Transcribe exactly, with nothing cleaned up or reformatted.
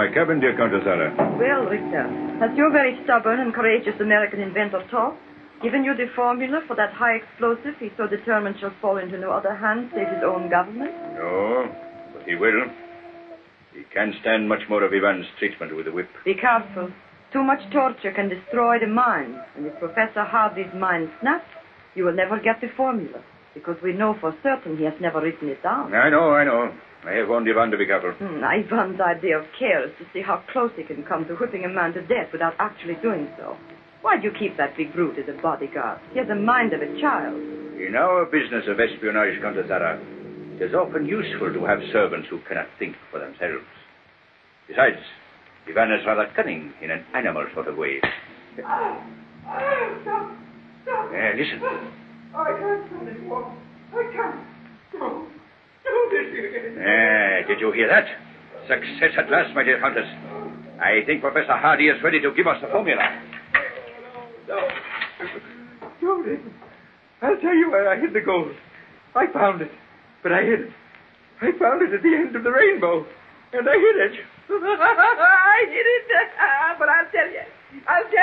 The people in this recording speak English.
my cabin, dear Countess Zara. Well, Richter, has your very stubborn and courageous American inventor talked? Given you the formula for that high explosive he so determined shall fall into no other hands save his own government? No, but he will. He can't stand much more of Ivan's treatment with the whip. Be careful. Too much torture can destroy the mind. And if Professor Hardy's mind snaps, you will never get the formula. Because we know for certain he has never written it down. I know, I know. I have warned Ivan to be careful. Hmm, Ivan's idea of care is to see how close he can come to whipping a man to death without actually doing so. Why do you keep that big brute as a bodyguard? He has the mind of a child. In our business of espionage, Countess Zara, it is often useful to have servants who cannot think for themselves. Besides, Ivan is rather cunning in an animal sort of way. Stop! Stop! Stop! Uh, listen. I can't stand it more. I can't. Don't. Don't hit me again. Uh, did you hear that? Success at last, my dear Countess. I think Professor Hardy is ready to give us the formula. No. Don't hit me. I'll tell you where I hid the gold. I found it, but I hid it. I found it at the end of the rainbow, and I hid it. I hid it. But I'll tell you. I'll tell